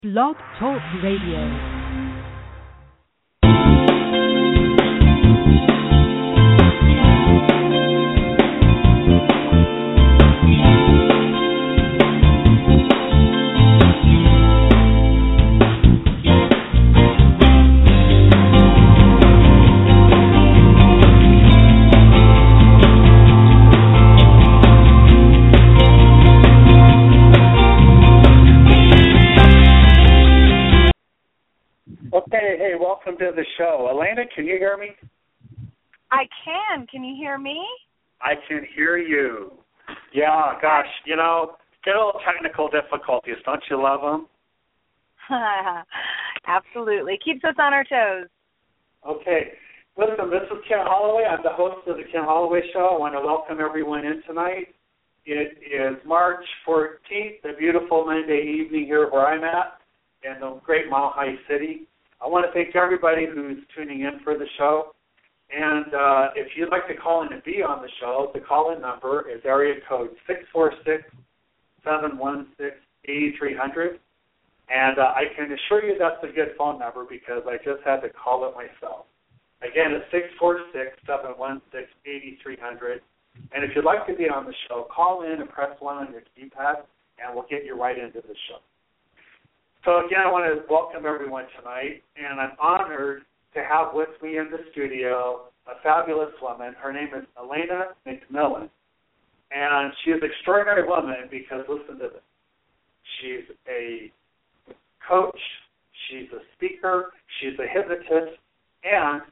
Blog Talk Radio. Hey, welcome to the show. Elena, can you hear me? I can. Can you hear me? I can hear you. Yeah, gosh, get a little technical difficulties. Don't you love them? Absolutely. Keeps us on our toes. Okay. Listen, this is Ken Holloway. I'm the host of the Ken Holloway Show. I want to welcome everyone in tonight. It is March 14th, a beautiful Monday evening here where I'm at in the great Mile High City. I want to thank everybody who's tuning in for the show. And if you'd like to call in and be on the show, the call-in number is area code 646-716-8300. And I can assure you that's a good phone number because I just had to call it myself. Again, it's 646-716-8300. And if you'd like to be on the show, call in and press 1 on your keypad, and we'll get you right into the show. So, again, I want to welcome everyone tonight, and I'm honored to have with me in the studio a fabulous woman. Her name is Elena McMillan, and she is an extraordinary woman because, listen to this, she's a coach, she's a speaker, she's a hypnotist, and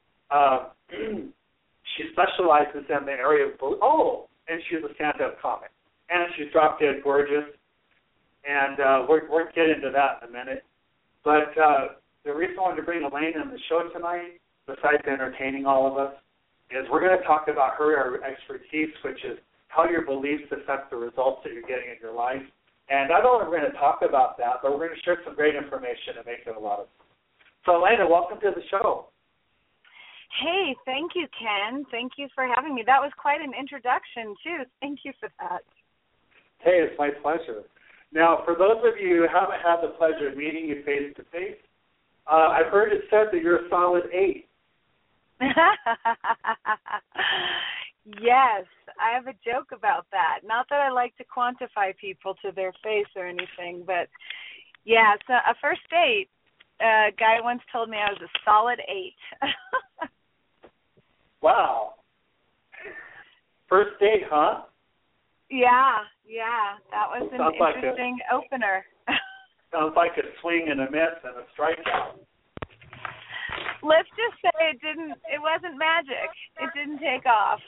she specializes in the area of, and she's a stand-up comic, and she's drop-dead gorgeous. And we're going to get into that in a minute. But the reason I wanted to bring Elena on the show tonight, besides entertaining all of us, is we're going to talk about her expertise, which is how your beliefs affect the results that you're getting in your life. And not only are we going to talk about that, but we're going to share some great information and make it a lot of fun. So, Elena, welcome to the show. Hey, thank you, Ken. Thank you for having me. That was quite an introduction, too. Thank you for that. Hey, it's my pleasure. Now, for those of you who haven't had the pleasure of meeting you face-to-face, I've heard it said that you're a solid 8. Yes, I have a joke about that. Not that I like to quantify people to their face or anything, but, yeah, so a first date, a guy once told me I was a solid 8. Wow. First date, huh? Yeah, that was an interesting opener. Sounds like a swing and a miss and a strikeout. Let's just say it wasn't magic. It didn't take off.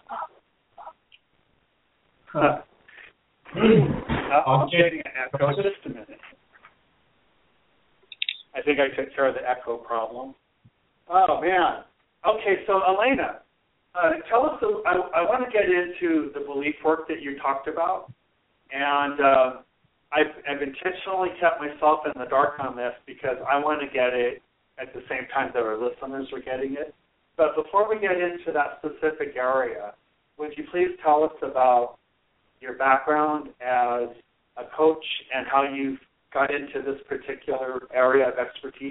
I'm getting an echo. Just a minute. I think I took care of the echo problem. Oh, man. Okay, so Elena, tell us, I want to get into the belief work that you talked about, and I've intentionally kept myself in the dark on this because I want to get it at the same time that our listeners are getting it. But before we get into that specific area, would you please tell us about your background as a coach and how you got into this particular area of expertise?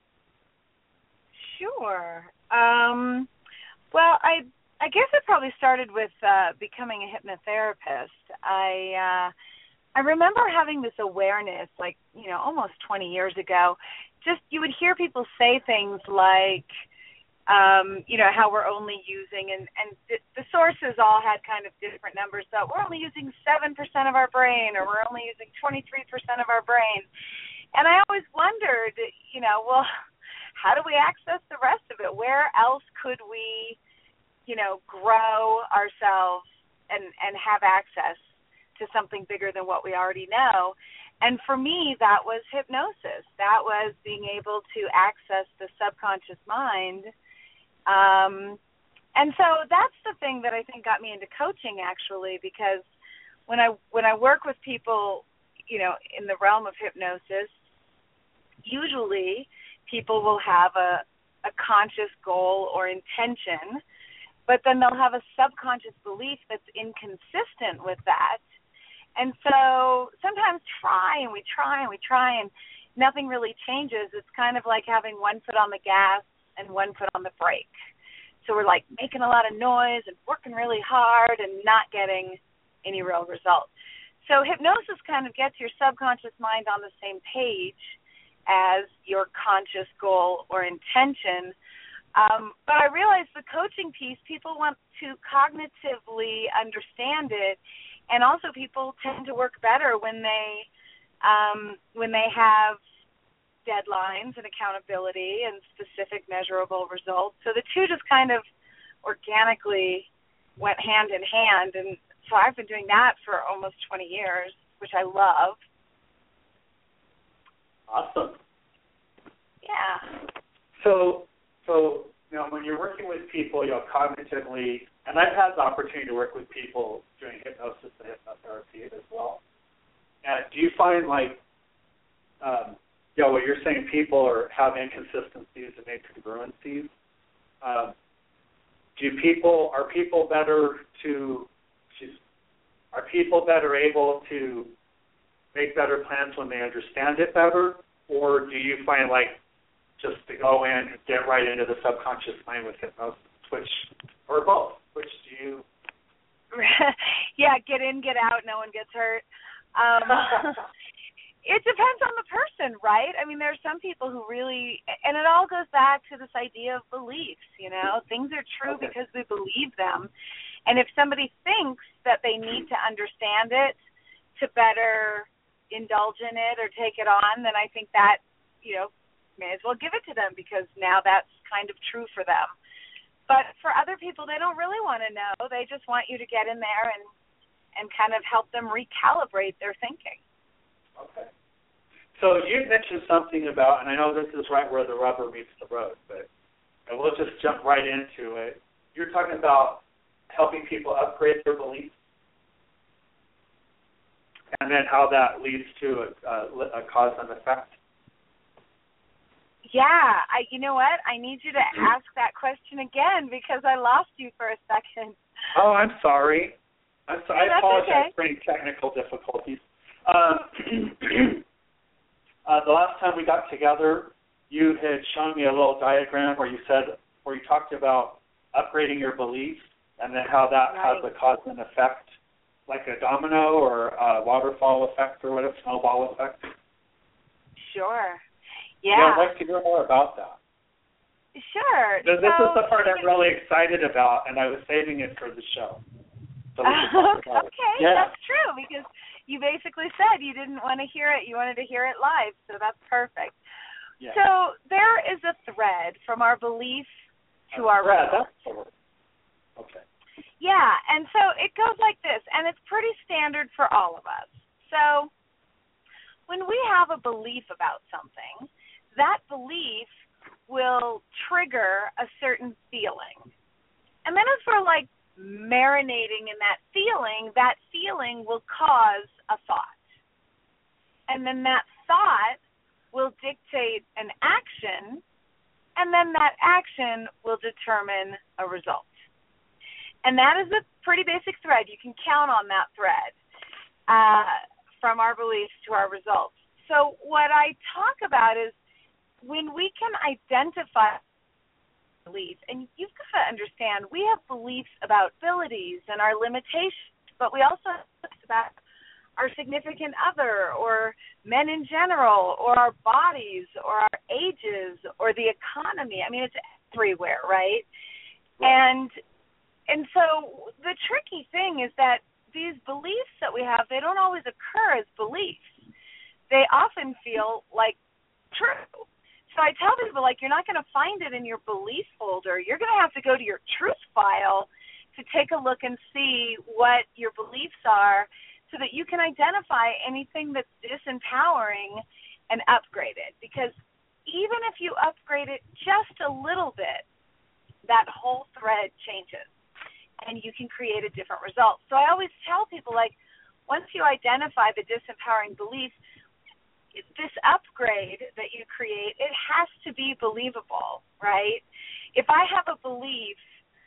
Sure. Well, I guess it probably started with becoming a hypnotherapist. I remember having this awareness, almost 20 years ago. Just you would hear people say things like, how we're only using, and the sources all had kind of different numbers. So we're only using 7% of our brain, or we're only using 23% of our brain. And I always wondered, how do we access the rest of it? Where else could we grow ourselves and have access to something bigger than what we already know? And for me, that was hypnosis. That was being able to access the subconscious mind. And so that's the thing that I think got me into coaching, actually, because when I work with people, in the realm of hypnosis, usually people will have a conscious goal or intention, but then they'll have a subconscious belief that's inconsistent with that. And so sometimes we try, and nothing really changes. It's kind of like having one foot on the gas and one foot on the brake. So we're like making a lot of noise and working really hard and not getting any real results. So hypnosis kind of gets your subconscious mind on the same page as your conscious goal or intention. But I realize the coaching piece, people want to cognitively understand it, and also people tend to work better when they have deadlines and accountability and specific measurable results. So the two just kind of organically went hand in hand, and so I've been doing that for almost 20 years, which I love. Awesome. Yeah. So when you're working with people, cognitively, and I've had the opportunity to work with people doing hypnosis and hypnotherapy as well. And do you find what you're saying, people have inconsistencies and incongruencies? Are people better able to make better plans when they understand it better, or do you find just to go in and get right into the subconscious mind with hypnosis, or both? Which do you? Yeah, get in, get out, no one gets hurt. It depends on the person, right? I mean, there are some people who really, and it all goes back to this idea of beliefs, Things are true because we believe them. And if somebody thinks that they need to understand it to better indulge in it or take it on, then I think that, may as well give it to them because now that's kind of true for them. But for other people, they don't really want to know. They just want you to get in there and kind of help them recalibrate their thinking. Okay. So you mentioned something about, and I know this is right where the rubber meets the road, but we'll just jump right into it. You're talking about helping people upgrade their beliefs, and then how that leads to a cause and effect. Yeah, you know what? I need you to ask that question again because I lost you for a second. Oh, I'm sorry. I apologize for any technical difficulties. The last time we got together, you had shown me a little diagram where you talked about upgrading your beliefs and then how that has a cause and effect, like a domino or a waterfall effect or whatever, snowball effect. Sure. Yeah. I'd like to hear more about that. Sure. This is the part I'm really excited about, and I was saving it for the show. So okay, that's true, because you basically said you didn't want to hear it. You wanted to hear it live, so that's perfect. Yeah. So there is a thread from our belief to our results. That's the word. Okay. Yeah, and so it goes like this, and it's pretty standard for all of us. So when we have a belief about something, that belief will trigger a certain feeling. And then as we're marinating in that feeling will cause a thought. And then that thought will dictate an action, and then that action will determine a result. And that is a pretty basic thread. You can count on that thread from our beliefs to our results. So what I talk about is when we can identify beliefs, and you've got to understand, we have beliefs about abilities and our limitations, but we also have beliefs about our significant other or men in general or our bodies or our ages or the economy. I mean, it's everywhere, right? And so the tricky thing is that these beliefs that we have, they don't always occur as beliefs. They often feel like true. So I tell people, you're not going to find it in your belief folder. You're going to have to go to your truth file to take a look and see what your beliefs are so that you can identify anything that's disempowering and upgrade it. Because even if you upgrade it just a little bit, that whole thread changes, and you can create a different result. So I always tell people, once you identify the disempowering beliefs, this upgrade that you create, it has to be believable, right? If I have a belief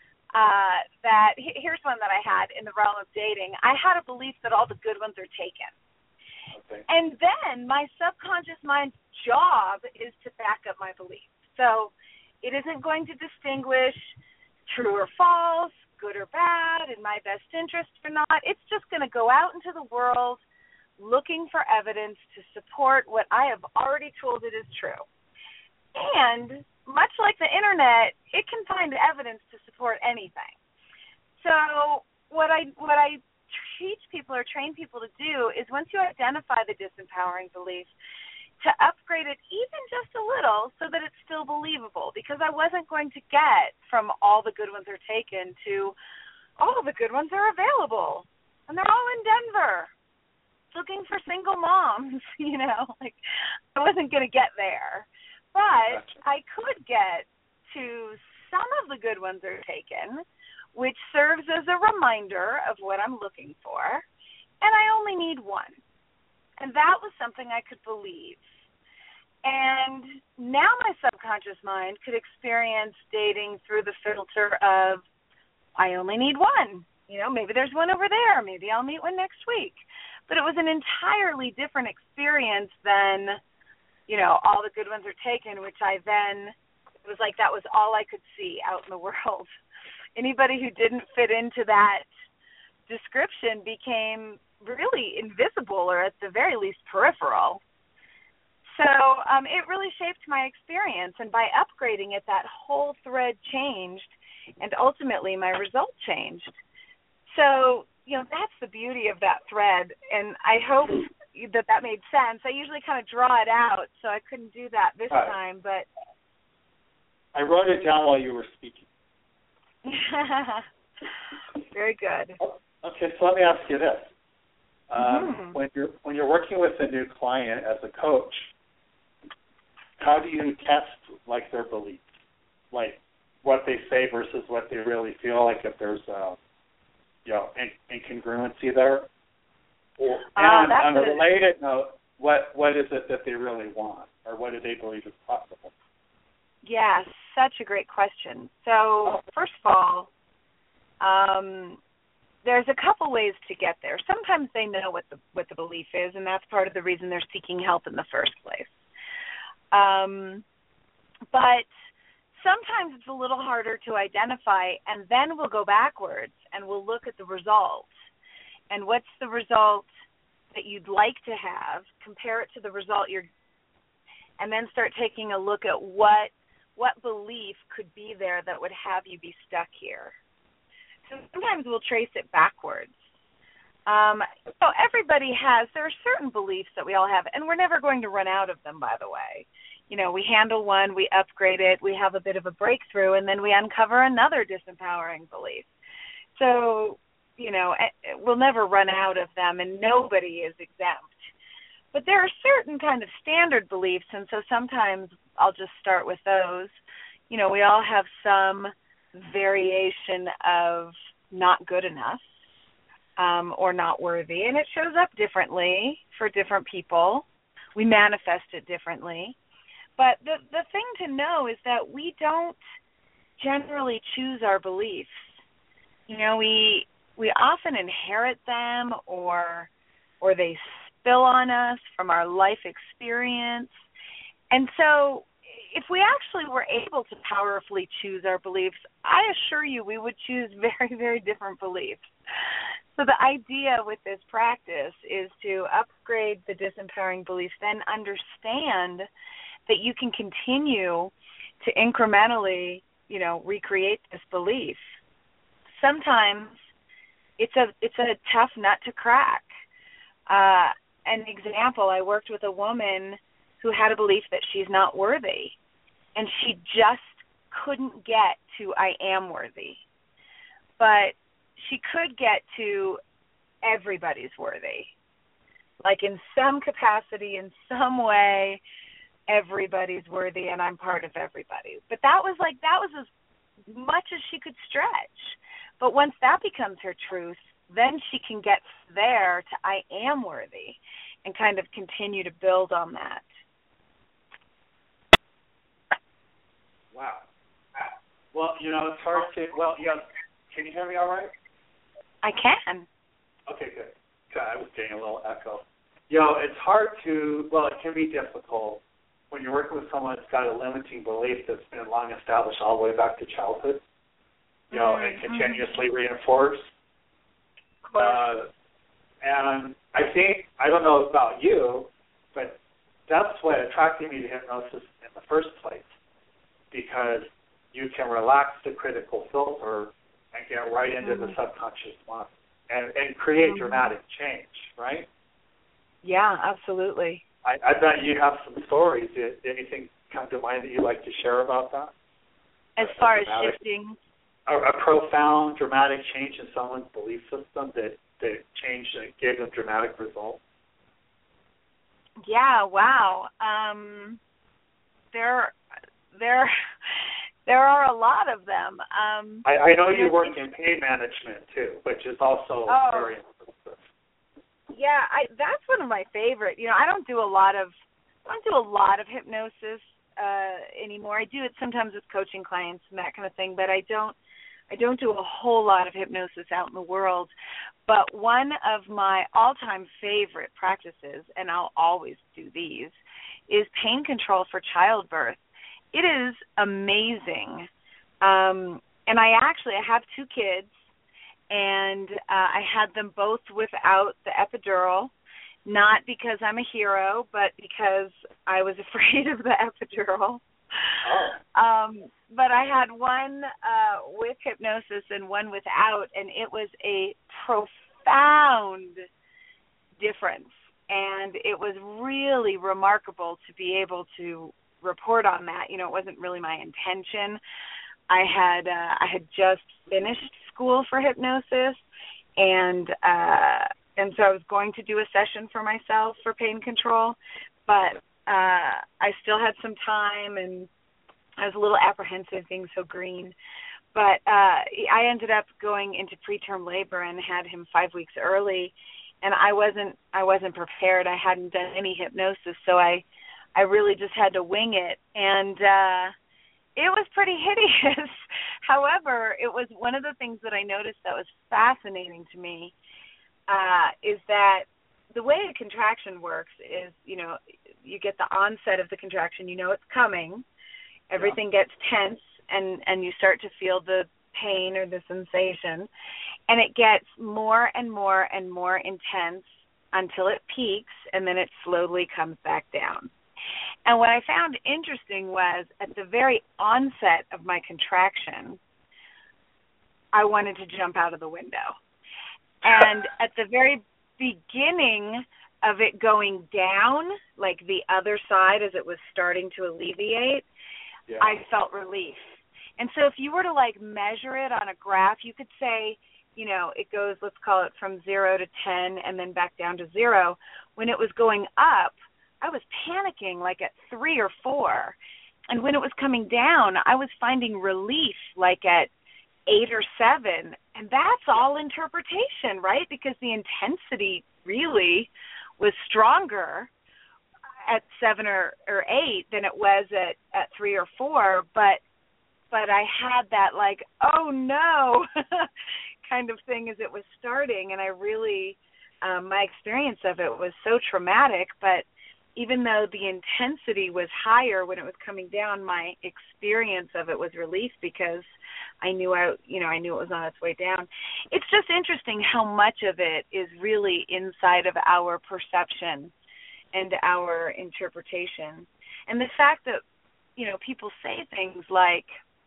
that, here's one that I had in the realm of dating. I had a belief that all the good ones are taken. Okay. And then my subconscious mind job is to back up my beliefs. So it isn't going to distinguish true or false, good or bad, in my best interest or not. It's just going to go out into the world looking for evidence to support what I have already told it is true. And much like the internet, it can find evidence to support anything. So what I teach people or train people to do is once you identify the disempowering belief, to upgrade it even just a little so that it's still believable, because I wasn't going to get from all the good ones are taken to all the good ones are available, and they're all in Denver looking for single moms, like I wasn't going to get there. But Gotcha. I could get to some of the good ones are taken, which serves as a reminder of what I'm looking for, and I only need one. And that was something I could believe. And now my subconscious mind could experience dating through the filter of, I only need one. Maybe there's one over there. Maybe I'll meet one next week. But it was an entirely different experience than, all the good ones are taken, which it was like that was all I could see out in the world. Anybody who didn't fit into that description became really invisible, or at the very least peripheral. So it really shaped my experience, and by upgrading it, that whole thread changed, and ultimately my result changed. So, that's the beauty of that thread, and I hope that made sense. I usually kind of draw it out, so I couldn't do that this time, but... I wrote it down while you were speaking. Very good. Okay, so let me ask you this. When you're working with a new client as a coach, how do you test their beliefs, what they say versus what they really feel, if there's incongruency there? And on a related note, what is it that they really want, or what do they believe is possible? Yes, such a great question. So first of all, there's a couple ways to get there. Sometimes they know what the belief is, and that's part of the reason they're seeking help in the first place. But sometimes it's a little harder to identify, and then we'll go backwards and we'll look at the result. And what's the result that you'd like to have, compare it to the result and then start taking a look at what belief could be there that would have you be stuck here. So sometimes we'll trace it backwards. So everybody there are certain beliefs that we all have, and we're never going to run out of them, by the way. We handle one, we upgrade it, we have a bit of a breakthrough, and then we uncover another disempowering belief. So, we'll never run out of them, and nobody is exempt. But there are certain kind of standard beliefs, and so sometimes I'll just start with those. We all have some variation of not good enough or not worthy, and it shows up differently for different people. We manifest it differently. But the thing to know is that we don't generally choose our beliefs. We often inherit them or they spill on us from our life experience. And so if we actually were able to powerfully choose our beliefs, I assure you we would choose very, very different beliefs. So the idea with this practice is to upgrade the disempowering beliefs, then understand that you can continue to incrementally, recreate this belief. Sometimes it's a tough nut to crack. An example, I worked with a woman who had a belief that she's not worthy, and she just couldn't get to I am worthy. But she could get to everybo's worthy. In some capacity, in some way, everybody's worthy and I'm part of everybody. But that was as much as she could stretch. But once that becomes her truth, then she can get there to I am worthy and kind of continue to build on that. Wow. Well, it's hard to, can you hear me all right? I can. Okay, good. I was getting a little echo. It's hard to, it can be difficult when you're working with someone that's got a limiting belief that's been long established all the way back to childhood, you know, and continuously reinforced. And I think, I don't know about you, but that's what attracted me to hypnosis in the first place, because you can relax the critical filter and get right into the subconscious mind and create dramatic change, right? Yeah, absolutely. I bet you have some stories. Did anything come to mind that you'd like to share about that? As far as shifting? A profound, dramatic change in someone's belief system that changed and gave them dramatic results? Yeah, wow. There are a lot of them. I know you work in pain management too, which is also very impressive. Yeah, that's one of my favorite. You know, I don't do a lot of hypnosis anymore. I do it sometimes with coaching clients and that kind of thing, but I don't do a whole lot of hypnosis out in the world. But one of my all-time favorite practices, and I'll always do these, is pain control for childbirth. It is amazing. And I have 2 kids, and I had them both without the epidural, not because I'm a hero, but because I was afraid of the epidural. But I had one with hypnosis and one without, and it was a profound difference. And it was really remarkable to be able to report on that. You know, it wasn't really my intention. I had just finished school for hypnosis, and so I was going to do a session for myself for pain control, but I still had some time, and I was a little apprehensive being so green. But I ended up going into preterm labor and had him 5 weeks early, and I wasn't prepared. I hadn't done any hypnosis, so I really just had to wing it, and it was pretty hideous. However, it was one of the things that I noticed that was fascinating to me is that the way a contraction works is, you know, you get the onset of the contraction, you know it's coming, everything gets tense, and you start to feel the pain or the sensation, and it gets more and more and more intense until it peaks, and then it slowly comes back down. And what I found interesting was at the very onset of my contraction, I wanted to jump out of the window. And at the very beginning of it going down, like the other side as it was starting to alleviate, I felt relief. And so if you were to like measure it on a graph, you could say, you know, it goes, let's call it from 0 to 10 and then back down to 0. When it was going up, I was panicking like at 3 or 4. And when it was coming down, I was finding relief like at 8 or 7. And that's all interpretation, right? Because the intensity really was stronger at 7 or 8 than it was at 3 or 4. But I had that like, oh no, kind of thing as it was starting. And I really, my experience of it was so traumatic, but even though the intensity was higher when it was coming down, my experience of it was relief because I knew it was on its way down. It's just interesting how much of it is really inside of our perception and our interpretation. And the fact that, you know, people say things like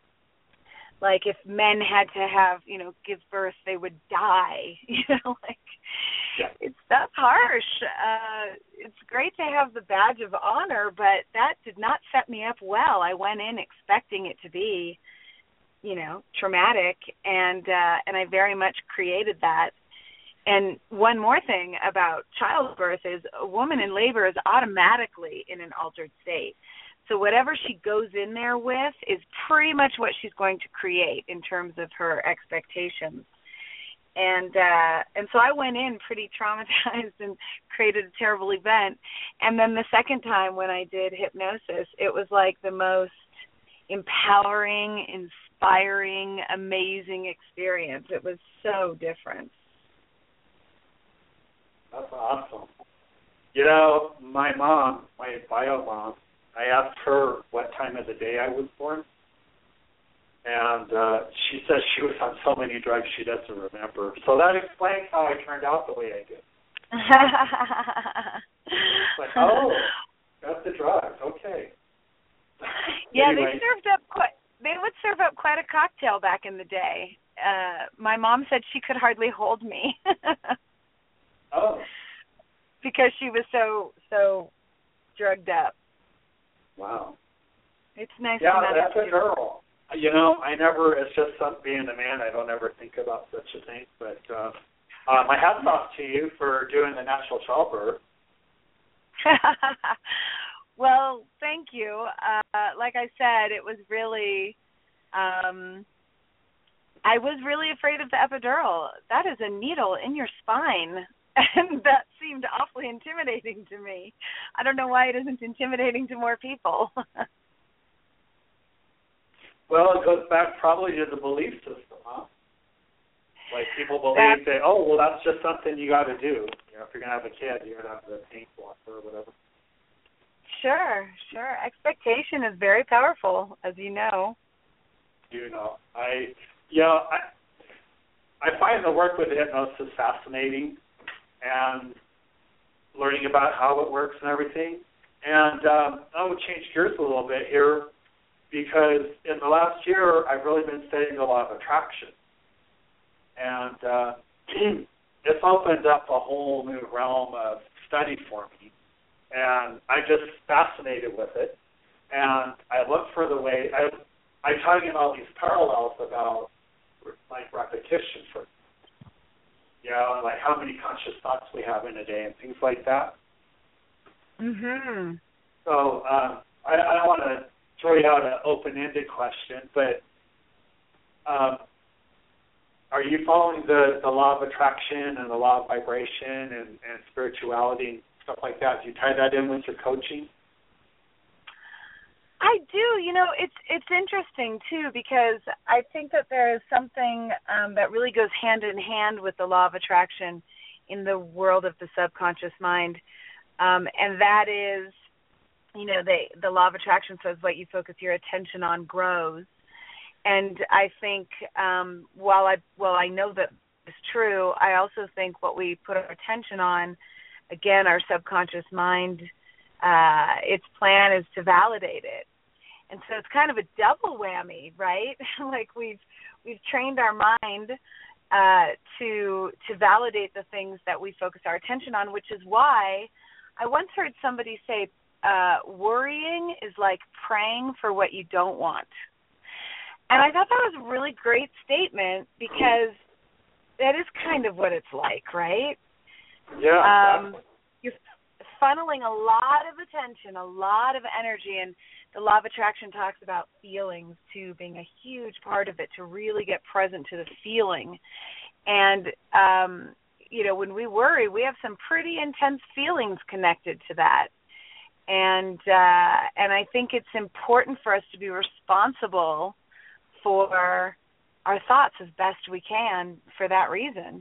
if men had to have, you know, give birth, they would die, you know, like, that's harsh. It's great to have the badge of honor, but that did not set me up well. I went in expecting it to be, you know, traumatic, and I very much created that. And one more thing about childbirth is a woman in labor is automatically in an altered state. So whatever she goes in there with is pretty much what she's going to create in terms of her expectations. And so I went in pretty traumatized and created a terrible event. And then the second time when I did hypnosis, it was like the most empowering, inspiring, amazing experience. It was so different. That's awesome. You know, my mom, my bio mom, I asked her what time of the day I was born, and she says she was on so many drugs she doesn't remember. So that explains how I turned out the way I did. Like, oh, that's the drugs. Okay. Yeah, Anyway. They would serve up quite a cocktail back in the day. My mom said she could hardly hold me. Oh. Because she was so drugged up. Wow. It's nice. Yeah, that's a girl. You know, it's just being a man, I don't ever think about such a thing. But my hat's off to you for doing the natural childbirth. Well, thank you. Like I said, it was really, I was really afraid of the epidural. That is a needle in your spine. And that seemed awfully intimidating to me. I don't know why it isn't intimidating to more people. Well, it goes back probably to the belief system, huh? Like people believe that, oh, well, that's just something you got to do. You know, if you're going to have a kid, you're going to have the paint blocker or whatever. Sure. Expectation is very powerful, as you know. You know, I find the work with hypnosis fascinating and learning about how it works and everything. And I will change gears a little bit here because in the last year I've really been studying the law of attraction. And it's opened up a whole new realm of study for me. And I'm just fascinated with it. And I look for the way, I'm talking about these parallels about like repetition for, you know, like how many conscious thoughts we have in a day and things like that. Mhm. So I don't want to throw you out an open-ended question, but are you following the law of attraction and the law of vibration and spirituality and stuff like that? Do you tie that in with your coaching? I do. You know, it's interesting, too, because I think that there is something that really goes hand in hand with the law of attraction in the world of the subconscious mind, and that is, you know, the law of attraction says what you focus your attention on grows. And I think while I know that it's true, I also think what we put our attention on, again, our subconscious mind, its plan is to validate it. And so it's kind of a double whammy, right? Like we've trained our mind to validate the things that we focus our attention on, which is why I once heard somebody say worrying is like praying for what you don't want. And I thought that was a really great statement because that is kind of what it's like, right? Yeah. You're funneling a lot of attention, a lot of energy, and the law of attraction talks about feelings, too, being a huge part of it, to really get present to the feeling. And, you know, when we worry, we have some pretty intense feelings connected to that. And I think it's important for us to be responsible for our thoughts as best we can for that reason.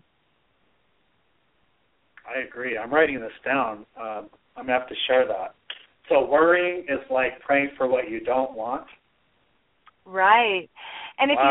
I agree. I'm writing this down. I'm going to have to share that. So worrying is like praying for what you don't want? Right. And if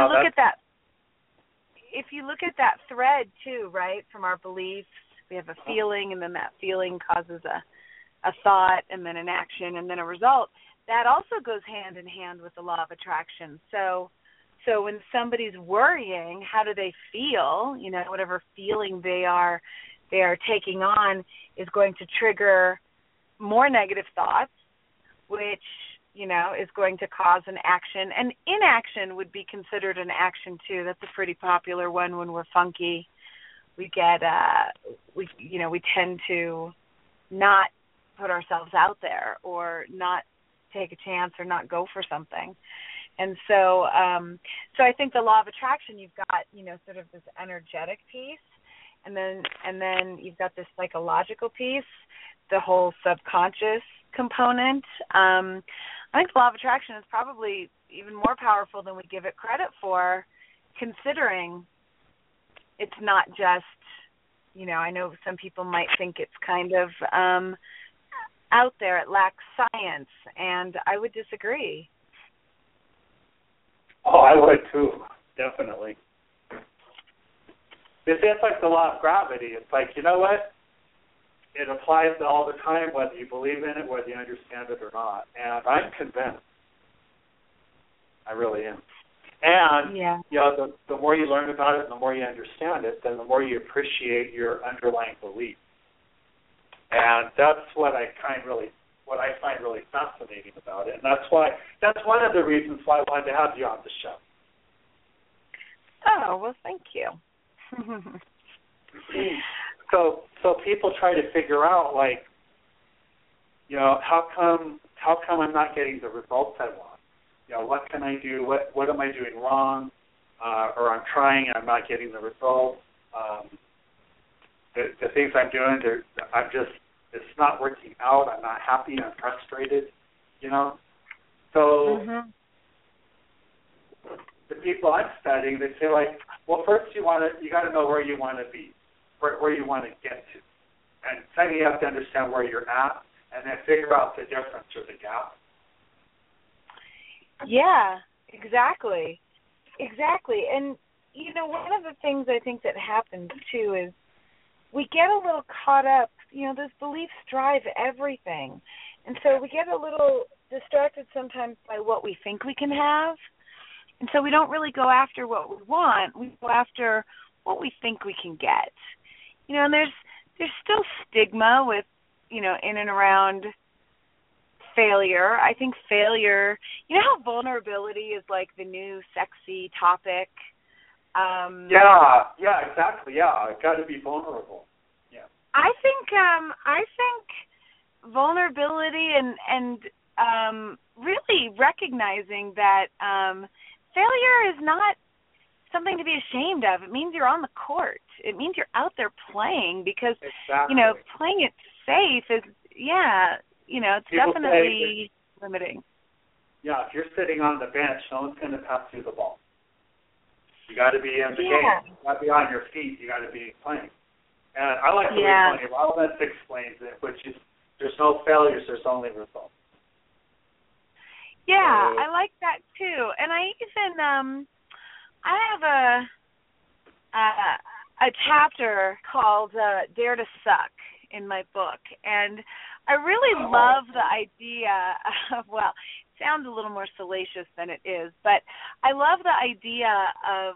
you look at that thread too, right, from our beliefs, we have a feeling, and then that feeling causes a thought, and then an action, and then a result. That also goes hand in hand with the law of attraction. So when somebody's worrying, how do they feel? You know, whatever feeling they are taking on is going to trigger more negative thoughts, which, you know, is going to cause an action. And inaction would be considered an action too. That's a pretty popular one when we're funky. We get we tend to not put ourselves out there or not take a chance or not go for something. And so I think the law of attraction, you've got, you know, sort of this energetic piece, and then you've got this psychological piece, the whole subconscious component. I think the law of attraction is probably even more powerful than we give it credit for, considering it's not just, you know, I know some people might think it's kind of out there. It lacks science, and I would disagree. Oh, I would too, definitely. It's like the law of gravity. It's like, you know what? It applies all the time, whether you believe in it, whether you understand it or not. And I'm convinced. I really am. And, you know, the more you learn about it and the more you understand it, then the more you appreciate your underlying belief. And that's what I find really fascinating about it. And that's one of the reasons why I wanted to have you on the show. Oh, well, thank you. So people try to figure out, like, you know, how come I'm not getting the results I want? You know, what can I do? What am I doing wrong? Or I'm trying and I'm not getting the results. The things I'm doing, it's not working out. I'm not happy. I'm frustrated. You know, so the people I'm studying, they say, like, well, first you got to know where you want to be, where you want to get to, and second you have to understand where you're at, and then figure out the difference or the gap. Yeah, exactly. And, you know, one of the things I think that happens, too, is we get a little caught up. You know, those beliefs drive everything. And so we get a little distracted sometimes by what we think we can have. And so we don't really go after what we want. We go after what we think we can get. You know, and there's still stigma with, you know, in and around failure. I think failure, you know how vulnerability is like the new sexy topic? Yeah, exactly. Yeah, I've got to be vulnerable. Yeah. I think vulnerability and really recognizing that failure is not something to be ashamed of. It means you're on the court. It means you're out there playing because, you know, playing it safe is, you know, it's People definitely limiting. Yeah, if you're sitting on the bench, no one's going to pass you the ball. You got to be in the game. You got to be on your feet. You got to be playing. And I like the way Tony Robbins explains it, which is there's no failures, there's only results. Yeah, I like that too. And I even I have a chapter called Dare to Suck in my book, and I really love the idea of, well, it sounds a little more salacious than it is, but I love the idea of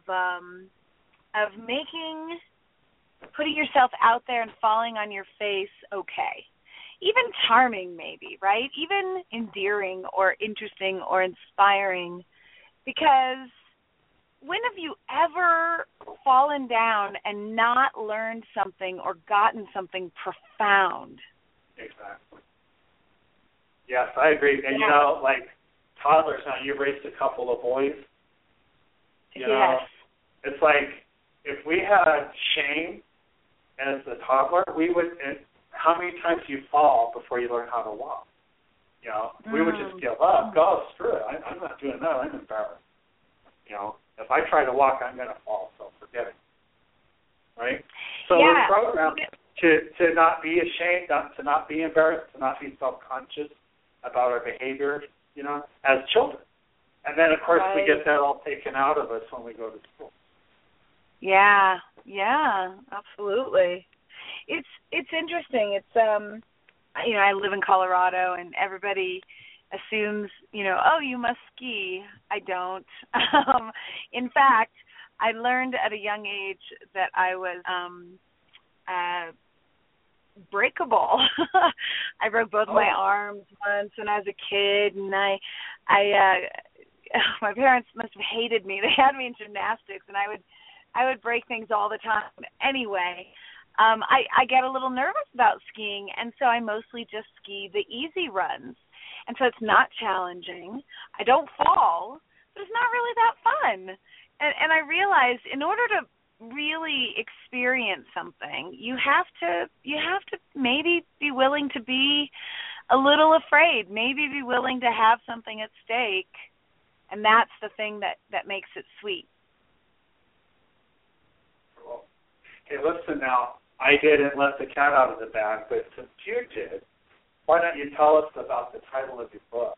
putting yourself out there and falling on your face okay. Even charming maybe, right? Even endearing or interesting or inspiring, because when have you ever fallen down and not learned something or gotten something profound? Exactly. Yes, I agree. And, you know, like toddlers now, you've raised a couple of boys. You know, it's like if we had shame as a toddler, we would, how many times do you fall before you learn how to walk? You know, we would just give up. Go, screw it. I'm not doing that. I'm embarrassed. You know, if I try to walk, I'm going to fall, so forget it. Right? So we're programmed to not be ashamed, to not be embarrassed, to not be self-conscious about our behavior, you know, as children. And then, of course, we get that all taken out of us when we go to school. Yeah, absolutely. It's interesting. It's you know, I live in Colorado, and everybody assumes, you know, oh, you must ski. I don't. In fact, I learned at a young age that I was breakable. I broke both my arms once when I was a kid, and I my parents must have hated me. They had me in gymnastics, and I would break things all the time. Anyway, I get a little nervous about skiing, and so I mostly just ski the easy runs. And so it's not challenging. I don't fall, but it's not really that fun. And I realized in order to really experience something, you have to maybe be willing to be a little afraid, maybe be willing to have something at stake, and that's the thing that makes it sweet. Cool. Okay, listen now. I didn't let the cat out of the bag, but since you did, why don't you tell us about the title of your book?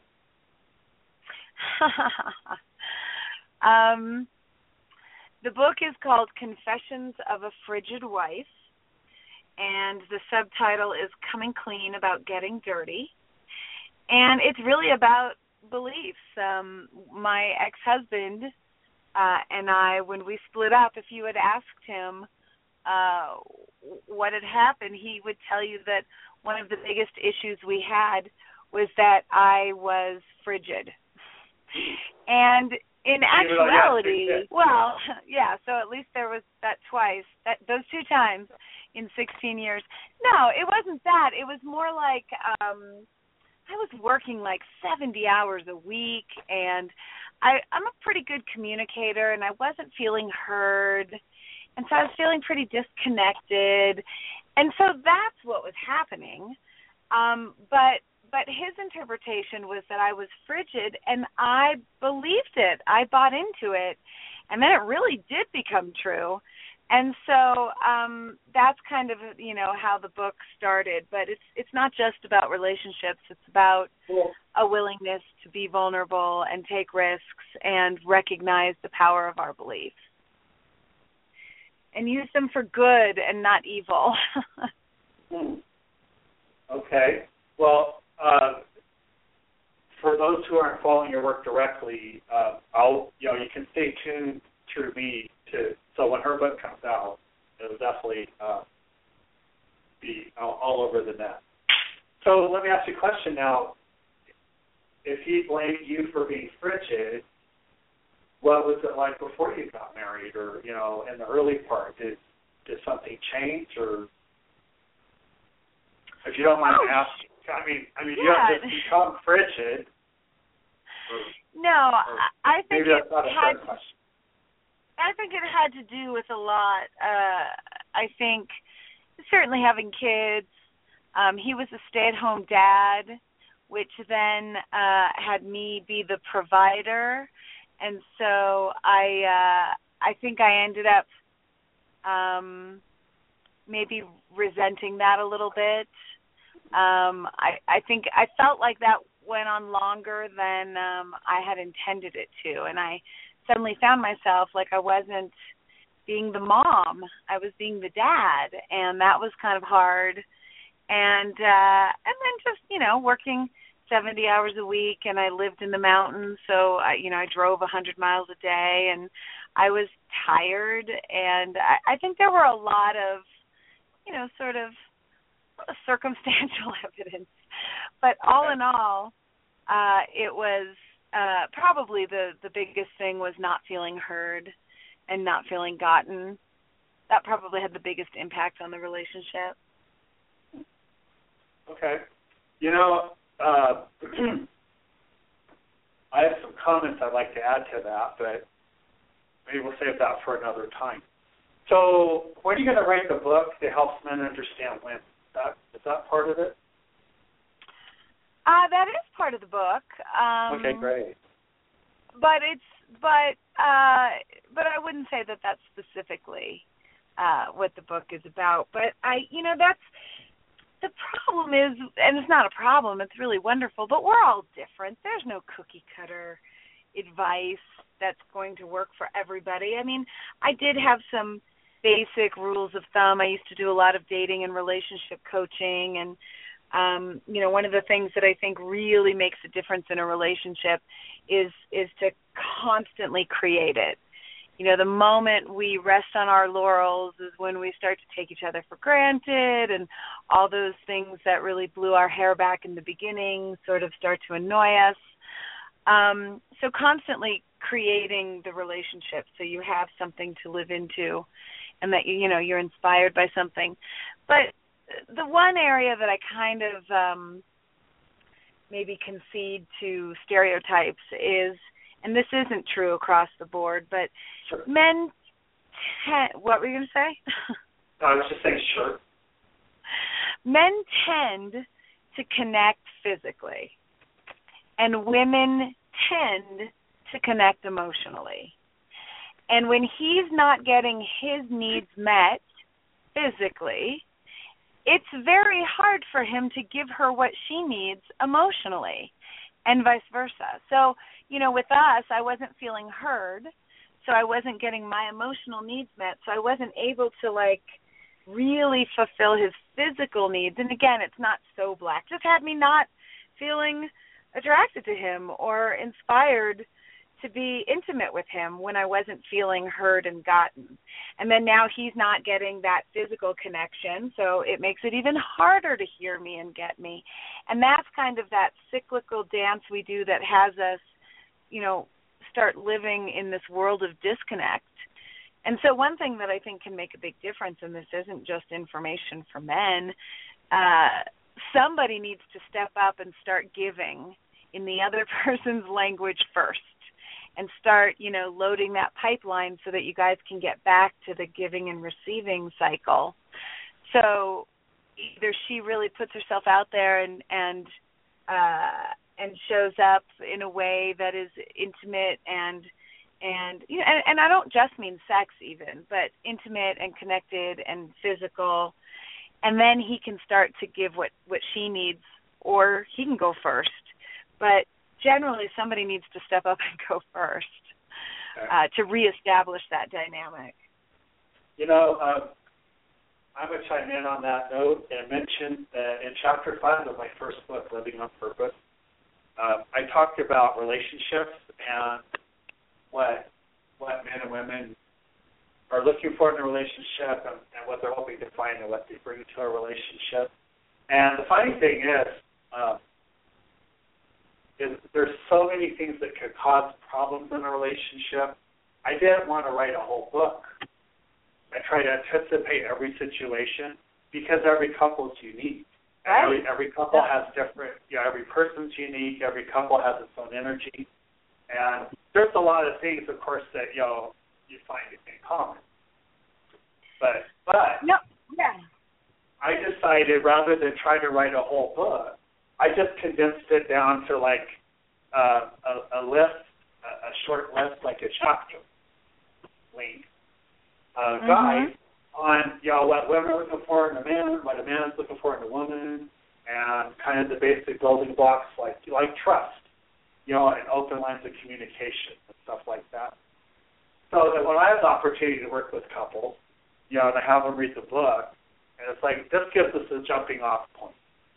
The book is called Confessions of a Frigid Wife, and the subtitle is Coming Clean About Getting Dirty. And it's really about beliefs. My ex-husband and I, when we split up, if you had asked him what had happened, he would tell you that one of the biggest issues we had was that I was frigid. And in actuality, well, yeah, so at least there was that twice, those 2 times in 16 years. No, it wasn't that. It was more like I was working like 70 hours a week, and I'm a pretty good communicator, and I wasn't feeling heard, and so I was feeling pretty disconnected. And so that's what was happening. But his interpretation was that I was frigid, and I believed it. I bought into it, and then it really did become true. And so that's kind of, how the book started. But it's not just about relationships. It's about a willingness to be vulnerable and take risks and recognize the power of our beliefs and use them for good and not evil. Okay. Well, for those who aren't following your work directly, you can stay tuned to me so when her book comes out, it'll definitely be all over the net. So let me ask you a question now. If he blamed you for being frigid, what was it like before you got married, or in the early part? Did something change, or if you don't mind asking? You have to become frigid. I think maybe that's not a fair question. I think it had to do with a lot. I think certainly having kids. He was a stay-at-home dad, which then had me be the provider, and so I think I ended up maybe resenting that a little bit. I think I felt like that went on longer than I had intended it to, and I suddenly found myself like I wasn't being the mom, I was being the dad, and that was kind of hard. And then just working 70 hours a week, and I lived in the mountains, so I drove 100 miles a day, and I was tired, and I think there were a lot of sort of circumstantial evidence, but all in all, it was probably the biggest thing was not feeling heard and not feeling gotten. That probably had the biggest impact on the relationship. Okay. I have some comments I'd like to add to that, but maybe we'll save that for another time. So when are you going to write the book that helps men understand women? Is that part of it? That is part of the book. Okay, great. But I wouldn't say that that's specifically what the book is about. But that's the problem is, and it's not a problem, it's really wonderful, but we're all different. There's no cookie cutter advice that's going to work for everybody. I did have some basic rules of thumb. I used to do a lot of dating and relationship coaching, and one of the things that I think really makes a difference in a relationship is to constantly create it. The moment we rest on our laurels is when we start to take each other for granted, and all those things that really blew our hair back in the beginning sort of start to annoy us. So constantly creating the relationship so you have something to live into and that you're inspired by something. But the one area that I kind of maybe concede to stereotypes is, and this isn't true across the board, but sure. Men what were you going to say? I was just saying sure. Men tend to connect physically, and women tend to connect emotionally. And when he's not getting his needs met physically, it's very hard for him to give her what she needs emotionally, and vice versa. So, with us, I wasn't feeling heard, so I wasn't getting my emotional needs met, so I wasn't able to, really fulfill his physical needs. And again, it's not so black. Just had me not feeling attracted to him or inspired to be intimate with him when I wasn't feeling heard and gotten. And then now he's not getting that physical connection, so it makes it even harder to hear me and get me. And that's kind of that cyclical dance we do that has us, start living in this world of disconnect. And so one thing that I think can make a big difference, and this isn't just information for men, somebody needs to step up and start giving in the other person's language first, and start, loading that pipeline so that you guys can get back to the giving and receiving cycle. So either she really puts herself out there and shows up in a way that is intimate and I don't just mean sex even, but intimate and connected and physical, and then he can start to give what she needs, or he can go first. But generally, somebody needs to step up and go first to reestablish that dynamic. I'm going to chime in on that note and mention that in Chapter 5 of my first book, Living on Purpose, I talked about relationships and what men and women are looking for in a relationship and what they're hoping to find and what they bring to a relationship. And the funny thing is there's so many things that could cause problems in a relationship. I didn't want to write a whole book. I try to anticipate every situation because every couple is unique. Right. Every couple has different, every person's unique, every couple has its own energy. And there's a lot of things, of course, that, you find in common. But no, yeah. I decided rather than try to write a whole book, I just condensed it down to a list, a short list, like a chapter length, guide on what women are looking for in a man, what a man is looking for in a woman, and kind of the basic building blocks like trust, and open lines of communication and stuff like that. So that when I have the opportunity to work with couples, and I have them read the book, and it's like this gives us a jumping off point,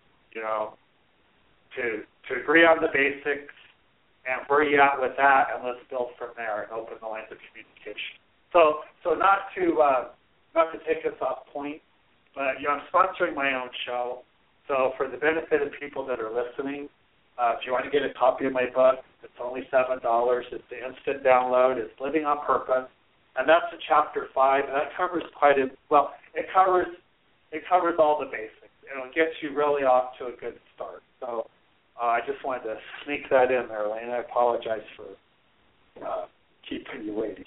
to agree on the basics and where you at with that, and let's build from there and open the lines of communication. So not to take us off point, but I'm sponsoring my own show. So for the benefit of people that are listening, if you want to get a copy of my book, it's only $7. It's the instant download. It's Living on Purpose, and that's in Chapter 5. And that covers it covers all the basics. It'll get you really off to a good start. So I just wanted to sneak that in there, Elaine. I apologize for keeping you waiting.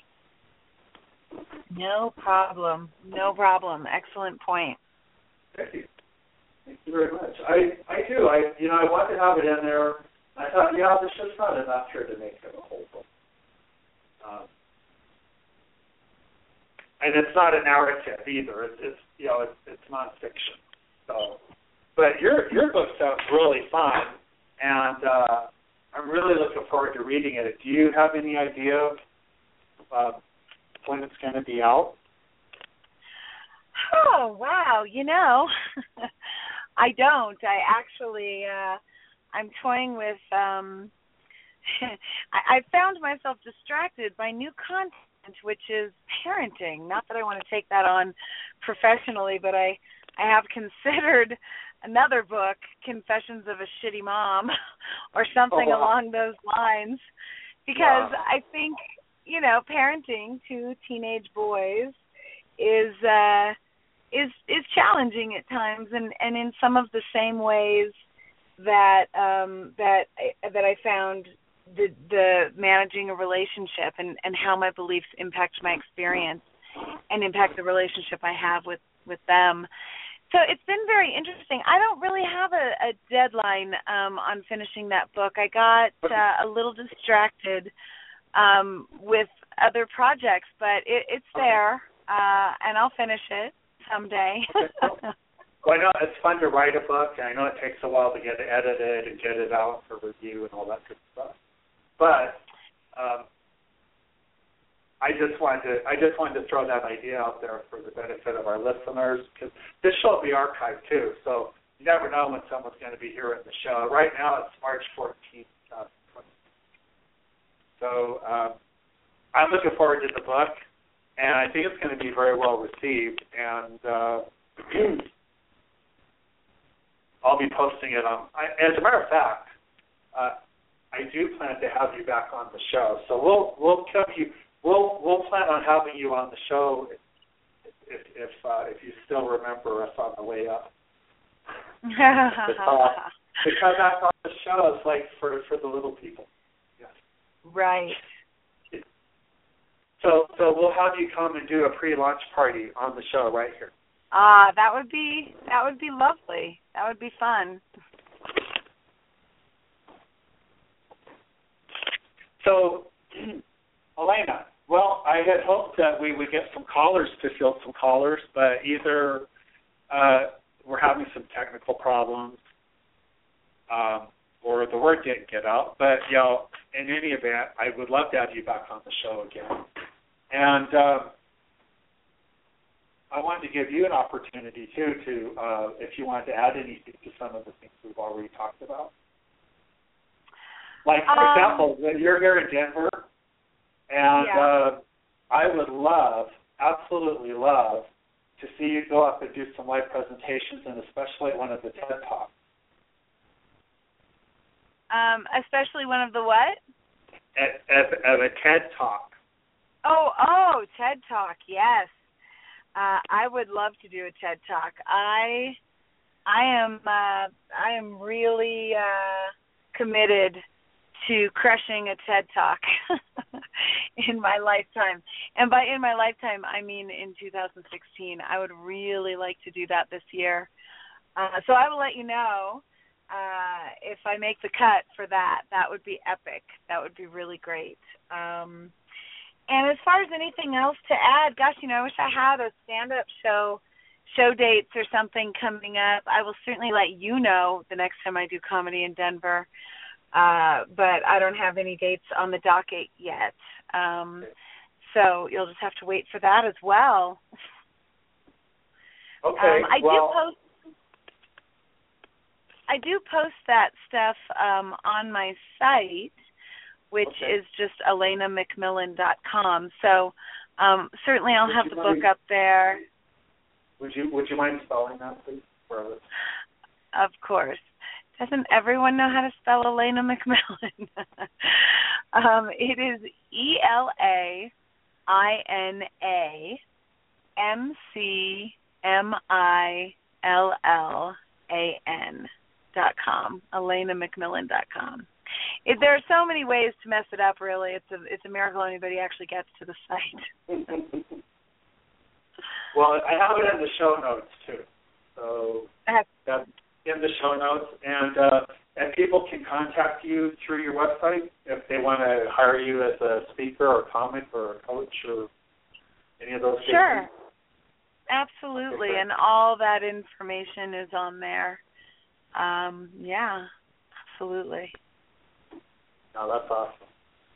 No problem. Excellent point. Thank you. Thank you very much. I do. I wanted to have it in there. I thought, there's just not enough here to make it a whole book. And it's not a narrative either. It's nonfiction. So, but your book sounds really fun, and I'm really looking forward to reading it. Do you have any idea of when it's going to be out? Oh, wow. I don't. I actually, I'm toying with, I found myself distracted by new content, which is parenting. Not that I want to take that on professionally, but I have considered another book, Confessions of a Shitty Mom, or something along those lines, because I think, parenting two teenage boys is challenging at times, and in some of the same ways that I found the managing a relationship and how my beliefs impact my experience and impact the relationship I have with them. So it's been very interesting. I don't really have a deadline on finishing that book. I got a little distracted with other projects, but it's there, and I'll finish it someday. Well, I know it's fun to write a book, and I know it takes a while to get it edited and get it out for review and all that good stuff. But I just wanted to throw that idea out there for the benefit of our listeners, because this show will be archived too. So you never know when someone's going to be hearing the show. Right now it's March 14th, 2020. So I'm looking forward to the book, and I think it's going to be very well received. And I'll be posting it on. As a matter of fact, I do plan to have you back on the show. So we'll plan on having you on the show if you still remember us on the way up. Because back on the show is like for the little people. Yes. Right. So we'll have you come and do a pre-launch party on the show right here. That would be lovely. That would be fun. So, Elena, well, I had hoped that we would get some callers to field some callers, but either we're having some technical problems or the word didn't get out. But, in any event, I would love to have you back on the show again. And I wanted to give you an opportunity, too, to if you wanted to add anything to some of the things we've already talked about. Like, for example, you're here in Denver, and I would absolutely love, to see you go up and do some live presentations, and especially one of the TED Talks. Especially one of the what? At a TED Talk. Oh, TED Talk, yes. I would love to do a TED Talk. I am really committed to crushing a TED Talk in my lifetime. And by in my lifetime, I mean in 2016. I would really like to do that this year. So I will let you know if I make the cut for that. That would be epic. That would be really great. And as far as anything else to add, gosh, I wish I had a stand-up show dates or something coming up. I will certainly let you know the next time I do comedy in Denver. But I don't have any dates on the docket yet. So you'll just have to wait for that as well. Okay. I do post that stuff on my site, which is just ElenaMcMillan.com. So certainly I'll have the book up there. Would you mind spelling that, please, for us? Of course. Doesn't everyone know how to spell Elena McMillan? It is ElenaMcMillan.com. ElenaMcMillan.com. There are so many ways to mess it up, really. It's a miracle anybody actually gets to the site. Well, I have it in the show notes, too. So that's in the show notes. And people can contact you through your website if they want to hire you as a speaker or comic or a coach or any of those things. Sure. Absolutely. Okay. And all that information is on there. Yeah, absolutely. No, that's awesome.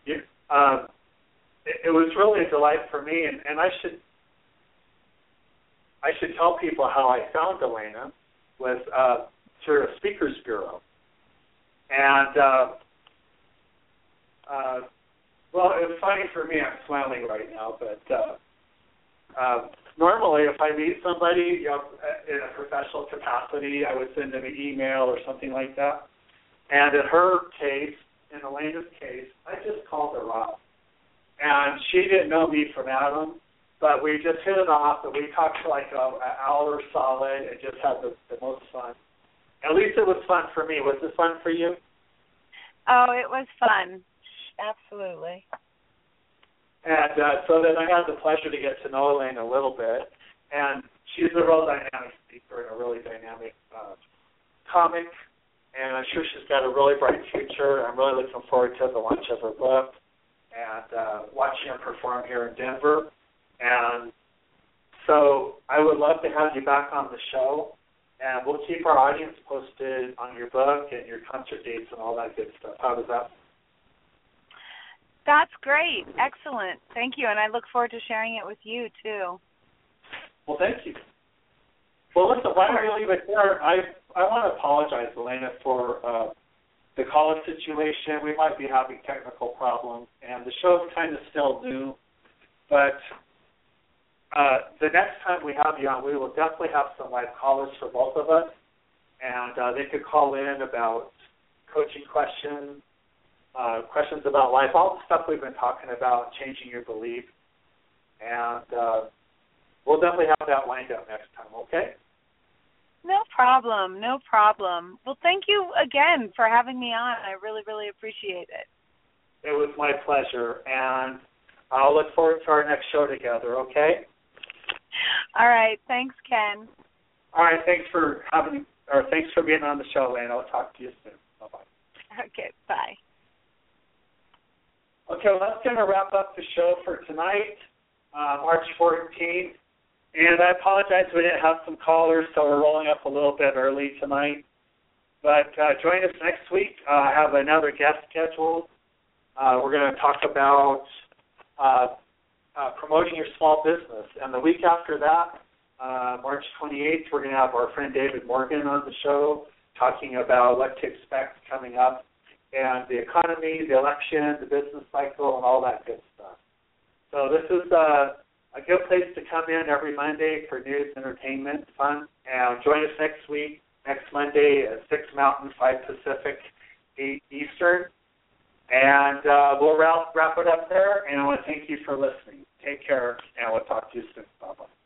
It was really a delight for me, and I should tell people how I found Elena was through a speakers bureau. And, well, it was funny for me. I'm smiling right now, but normally if I meet somebody in a professional capacity, I would send them an email or something like that. And in her case, in Elena's case, I just called her up. And she didn't know me from Adam, but we just hit it off, and we talked for like an hour solid and just had the most fun. At least it was fun for me. Was it fun for you? Oh, it was fun. Absolutely. And so then I had the pleasure to get to know Elena a little bit. And she's a real dynamic speaker and a really dynamic comic. And I'm sure she's got a really bright future. I'm really looking forward to the launch of her book and watching her perform here in Denver. And so I would love to have you back on the show. And we'll keep our audience posted on your book and your concert dates and all that good stuff. How does that? That's great. Excellent. Thank you. And I look forward to sharing it with you, too. Well, thank you. Well, listen, why don't we leave it there? I want to apologize, Elena, for the college situation. We might be having technical problems, and the show's kind of still new. But the next time we have you on, we will definitely have some live callers for both of us, and they could call in about coaching questions, questions about life, all the stuff we've been talking about, changing your belief, and we'll definitely have that lined up next time, okay? No problem. No problem. Well, thank you again for having me on. I really, really appreciate it. It was my pleasure, and I'll look forward to our next show together, okay? All right. Thanks, Ken. All right. Thanks for being on the show, and I'll talk to you soon. Bye-bye. Okay. Bye. Okay, well, that's going to wrap up the show for tonight, March 14th. And I apologize we didn't have some callers, so we're rolling up a little bit early tonight. But join us next week. I have another guest scheduled. We're going to talk about promoting your small business. And the week after that, March 28th, we're going to have our friend David Morgan on the show talking about what to expect coming up and the economy, the election, the business cycle, and all that good stuff. So this is a good place to come in every Monday for news, entertainment, fun. And join us next week, next Monday at 6 Mountain, 5 Pacific, 8 Eastern. And we'll wrap it up there. And I want to thank you for listening. Take care, and we'll talk to you soon. Bye-bye.